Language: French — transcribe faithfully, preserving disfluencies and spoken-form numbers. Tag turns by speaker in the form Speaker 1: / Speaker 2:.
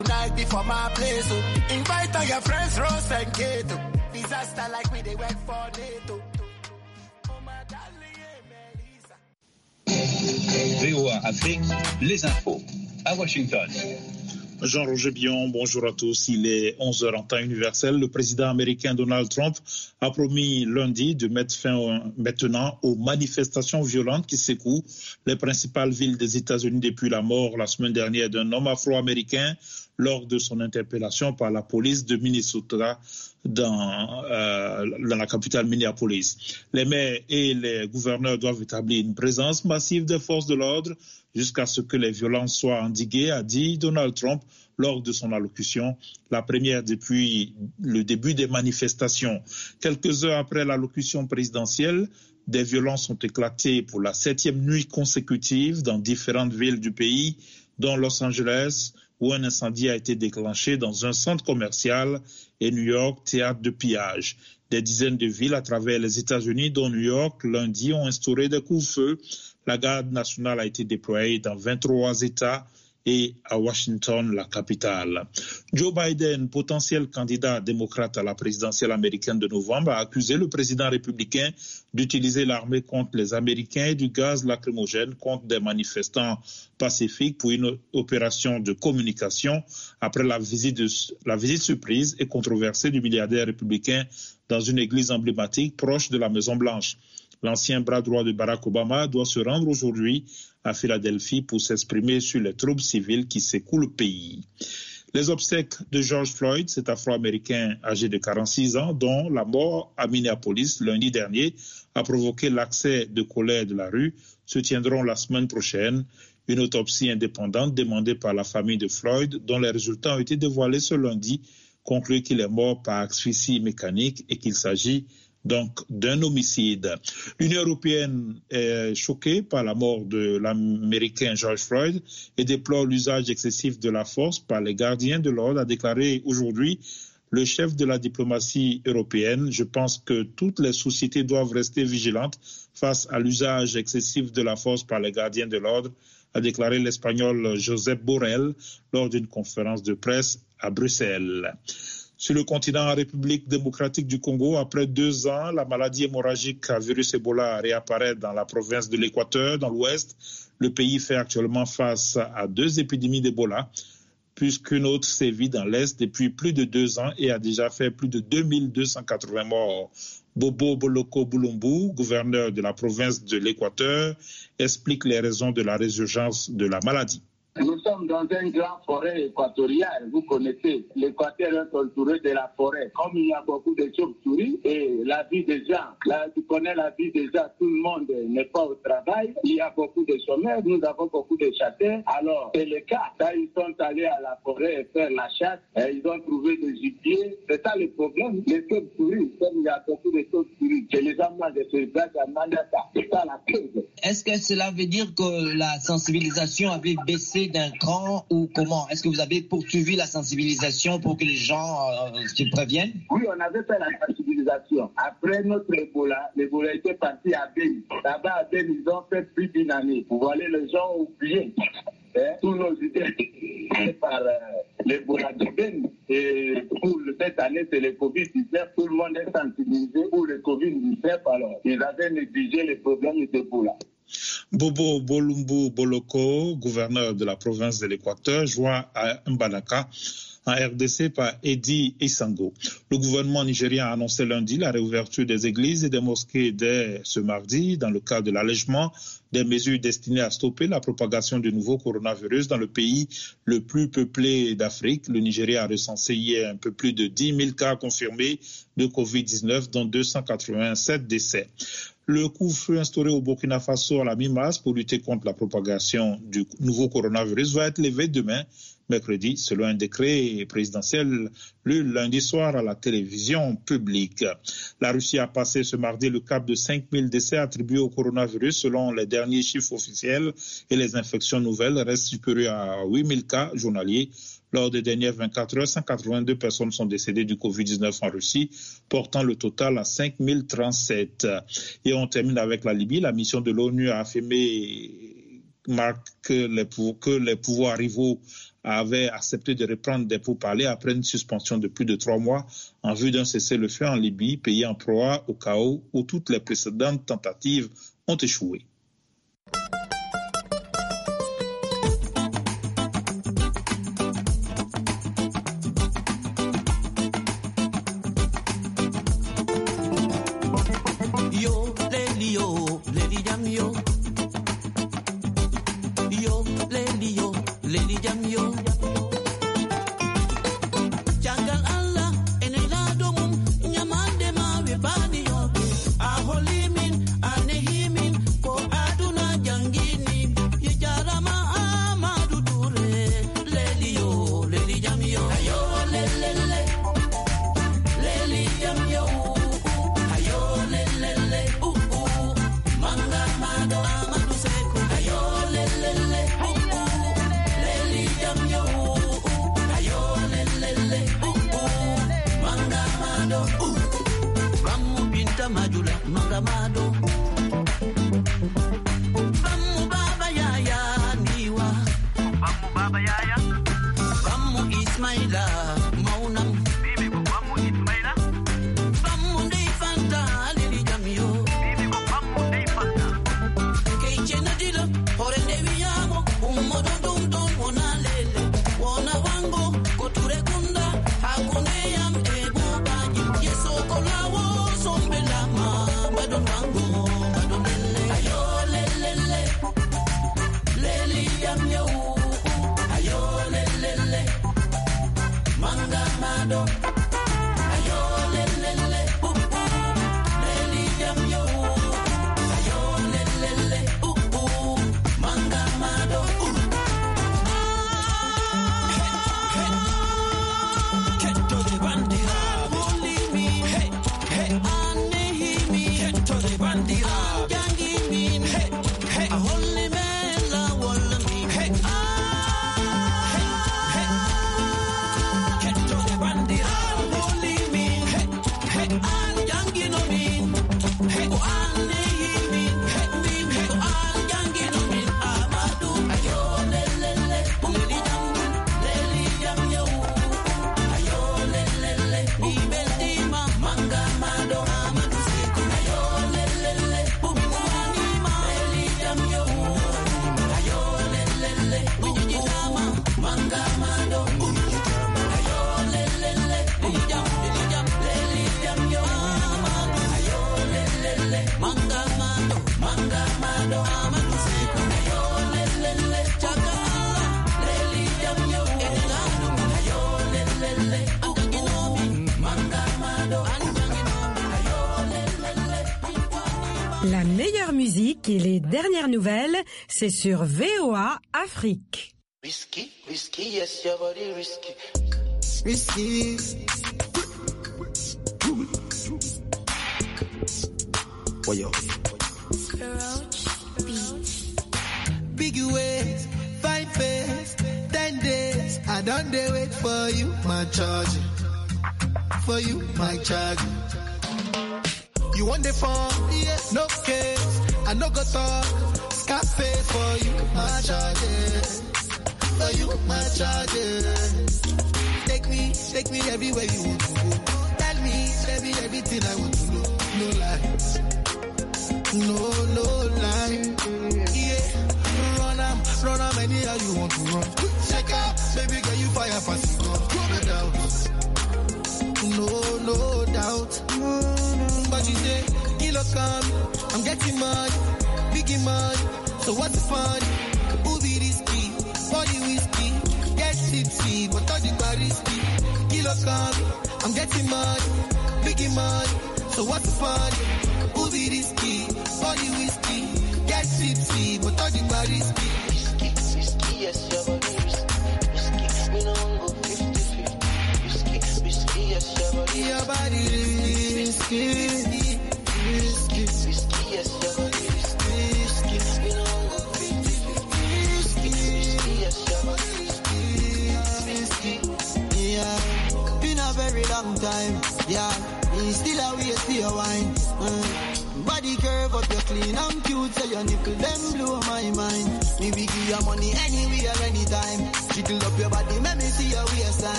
Speaker 1: V O A Afrique, les infos à Washington.
Speaker 2: Jean-Roger Bion, bonjour à tous. Il est onze heures en temps universel. Le président américain Donald Trump a promis lundi de mettre fin maintenant aux manifestations violentes qui secouent les principales villes des États-Unis depuis la mort la semaine dernière d'un homme afro-américain lors de son interpellation par la police de Minnesota dans, euh, dans la capitale Minneapolis. Les maires et les gouverneurs doivent établir une présence massive des forces de l'ordre jusqu'à ce que les violences soient endiguées, a dit Donald Trump lors de son allocution, la première depuis le début des manifestations. Quelques heures après l'allocution présidentielle, des violences ont éclaté pour la septième nuit consécutive dans différentes villes du pays, dont Los Angeles, où un incendie a été déclenché dans un centre commercial, et New York, théâtre de pillage. Des dizaines de villes à travers les États-Unis, dont New York, lundi, ont instauré des couvre-feux. La garde nationale a été déployée dans vingt-trois États et à Washington, la capitale. Joe Biden, potentiel candidat démocrate à la présidentielle américaine de novembre, a accusé le président républicain d'utiliser l'armée contre les Américains et du gaz lacrymogène contre des manifestants pacifiques pour une opération de communication après la visite, de, la visite surprise et controversée du milliardaire républicain dans une église emblématique proche de la Maison-Blanche. L'ancien bras droit de Barack Obama doit se rendre aujourd'hui à Philadelphie pour s'exprimer sur les troubles civils qui secouent le pays. Les obsèques de George Floyd, cet Afro-Américain âgé de quarante-six ans, dont la mort à Minneapolis lundi dernier a provoqué l'accès de colère de la rue, se tiendront la semaine prochaine. Une autopsie indépendante demandée par la famille de Floyd, dont les résultats ont été dévoilés ce lundi, conclut qu'il est mort par asphyxie mécanique et qu'il s'agit donc d'un homicide. L'Union européenne est choquée par la mort de l'Américain George Floyd et déplore l'usage excessif de la force par les gardiens de l'ordre, a déclaré aujourd'hui le chef de la diplomatie européenne. Je pense que toutes les sociétés doivent rester vigilantes face à l'usage excessif de la force par les gardiens de l'ordre, a déclaré l'Espagnol Josep Borrell lors d'une conférence de presse à Bruxelles. Sur le continent en République démocratique du Congo, après deux ans, la maladie hémorragique à virus Ebola réapparaît dans la province de l'Équateur, dans l'ouest. Le pays fait actuellement face à deux épidémies d'Ebola, puisqu'une autre sévit dans l'est depuis plus de deux ans et a déjà fait plus de deux mille deux cent quatre-vingts morts. Bobo Boloko Boulumbu, gouverneur de la province de l'Équateur, explique les raisons de la résurgence de la maladie.
Speaker 3: Nous sommes dans une grande forêt équatoriale. Vous connaissez, l'Équateur est entouré de la forêt. Comme il y a beaucoup de chauves-souris et la vie des gens, là, tu connais la vie des gens, tout le monde n'est pas au travail. Il y a beaucoup de chômeurs, nous avons beaucoup de chasseurs. Alors, c'est le cas. Là, ils sont allés à la forêt faire la chasse. Et ils ont trouvé des gibiers. C'est ça le problème. Les chauves-souris, comme il y a beaucoup de chauves-souris, que les gens mangent de ce gaz à Mandata. C'est ça la cause.
Speaker 4: Est-ce que cela veut dire que la sensibilisation avait baissé d'un cran ou comment? Est-ce que vous avez poursuivi la sensibilisation pour que les gens euh, se préviennent?
Speaker 3: Oui, on avait fait la sensibilisation. Après notre Ebola, l'Ebola était parti à Beni. Là-bas, à Beni, ils ont fait plus d'une année. Vous voyez, les gens oubliés. Hein? Tous nos idées par euh, l'Ebola de Beni. Et pour cette année, c'est le covid dix-neuf. Tout le monde est sensibilisé pour le covid dix-neuf. Alors, ils avaient négligé les problèmes d'Ebola.
Speaker 2: Bobo Bolumbu Boloko, gouverneur de la province de l'Équateur, joint à Mbandaka en R D C par Edi Isango. Le gouvernement nigérien a annoncé lundi la réouverture des églises et des mosquées dès ce mardi dans le cadre de l'allègement des mesures destinées à stopper la propagation du nouveau coronavirus dans le pays le plus peuplé d'Afrique. Le Nigeria a recensé hier un peu plus de dix mille cas confirmés de covid dix-neuf, dont deux cent quatre-vingt-sept décès. Le couvre-feu instauré au Burkina Faso à la mi-mars pour lutter contre la propagation du nouveau coronavirus va être levé demain, mercredi, selon un décret présidentiel lu lundi soir à la télévision publique. La Russie a passé ce mardi le cap de cinq mille décès attribués au coronavirus selon les derniers chiffres officiels et les infections nouvelles restent supérieures à huit mille cas journaliers. Lors des dernières vingt-quatre heures, cent quatre-vingt-deux personnes sont décédées du covid dix-neuf en Russie, portant le total à cinq mille trente-sept. Et on termine avec la Libye. La mission de l'ONU a affirmé marque que les, que les pouvoirs rivaux avait accepté de reprendre des pourparlers après une suspension de plus de trois mois en vue d'un cessez-le-feu en Libye, pays en proie au chaos où toutes les précédentes tentatives ont échoué.
Speaker 5: La meilleure musique et les dernières nouvelles, c'est sur V O A Afrique.
Speaker 6: Risky, risky, yes, your body risky.
Speaker 7: Risky. Oh, yo. Big ways, fine face, ten days. I don't dare wait for you, my charge. For you, my charge. You want the phone? Yeah, no case. I no go talk. Scarface for you, my charges. For you, my charges. Take me, take me everywhere you want to go. Tell me, tell me everything I want to know. No lies, no, no lie. Yeah, run am, run am anyhow you want to run. Check out, baby girl, you fire fast. No doubt, no, no doubt. But you say, kilo come, I'm getting money, biggie money, so what's the fun? Who be risky, body whiskey, get tipsy, but all the bar risky. Kilo come, I'm getting money, biggie money, so what's the fun? Who be risky, body whiskey, get tipsy, but all the bar risky.
Speaker 6: Risky, risky, yes, your body risky. Risky, we don't go fifty fifty. Risky, risky, yes, your body risky.
Speaker 7: Your body risky, risky, risky,
Speaker 6: risky, yes, your body risky. Risky, we don't go fifty fifty. Risky, risky, yes, your body risky. Risky,
Speaker 7: yeah. Been a very long time, yeah. Still a waste for your wine. Mm. Body curve Love up your clean and cute, so your nickel them blow my mind. Me we give you money anywhere, anytime. Jiggle up your body, make me see your waistline.